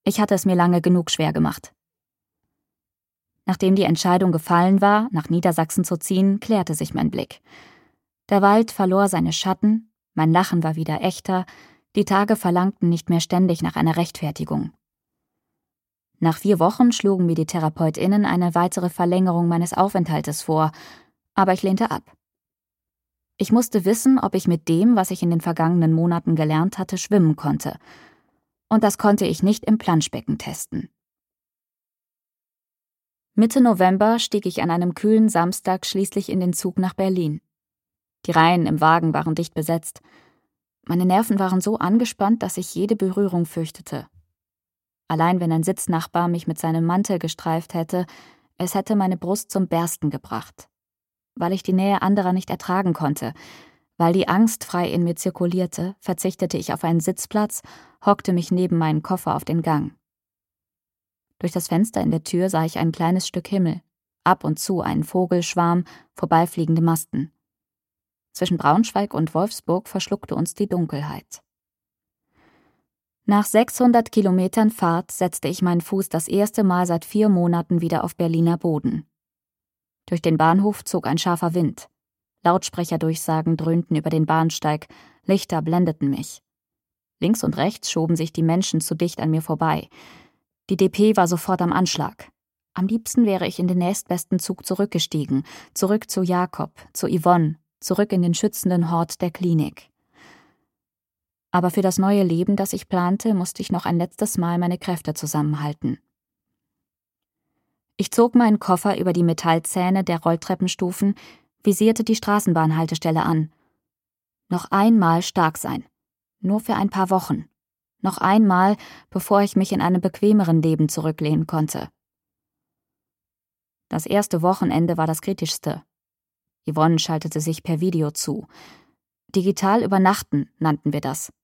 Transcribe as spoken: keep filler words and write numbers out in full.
Ich hatte es mir lange genug schwer gemacht. Nachdem die Entscheidung gefallen war, nach Niedersachsen zu ziehen, klärte sich mein Blick. Der Wald verlor seine Schatten, mein Lachen war wieder echter, die Tage verlangten nicht mehr ständig nach einer Rechtfertigung. Nach vier Wochen schlugen mir die TherapeutInnen eine weitere Verlängerung meines Aufenthaltes vor, aber ich lehnte ab. Ich musste wissen, ob ich mit dem, was ich in den vergangenen Monaten gelernt hatte, schwimmen konnte. Und das konnte ich nicht im Planschbecken testen. Mitte November stieg ich an einem kühlen Samstag schließlich in den Zug nach Berlin. Die Reihen im Wagen waren dicht besetzt. Meine Nerven waren so angespannt, dass ich jede Berührung fürchtete. Allein wenn ein Sitznachbar mich mit seinem Mantel gestreift hätte, es hätte meine Brust zum Bersten gebracht. Weil ich die Nähe anderer nicht ertragen konnte, weil die Angst frei in mir zirkulierte, verzichtete ich auf einen Sitzplatz, hockte mich neben meinen Koffer auf den Gang. Durch das Fenster in der Tür sah ich ein kleines Stück Himmel, ab und zu einen Vogelschwarm, vorbeifliegende Masten. Zwischen Braunschweig und Wolfsburg verschluckte uns die Dunkelheit. Nach sechshundert Kilometern Fahrt setzte ich meinen Fuß das erste Mal seit vier Monaten wieder auf Berliner Boden. Durch den Bahnhof zog ein scharfer Wind. Lautsprecherdurchsagen dröhnten über den Bahnsteig, Lichter blendeten mich. Links und rechts schoben sich die Menschen zu dicht an mir vorbei. Die D P war sofort am Anschlag. Am liebsten wäre ich in den nächstbesten Zug zurückgestiegen, zurück zu Jakob, zu Yvonne, zurück in den schützenden Hort der Klinik. Aber für das neue Leben, das ich plante, musste ich noch ein letztes Mal meine Kräfte zusammenhalten. Ich zog meinen Koffer über die Metallzähne der Rolltreppenstufen, visierte die Straßenbahnhaltestelle an. Noch einmal stark sein. Nur für ein paar Wochen. Noch einmal, bevor ich mich in einem bequemeren Leben zurücklehnen konnte. Das erste Wochenende war das kritischste. Yvonne schaltete sich per Video zu. Digital übernachten nannten wir das.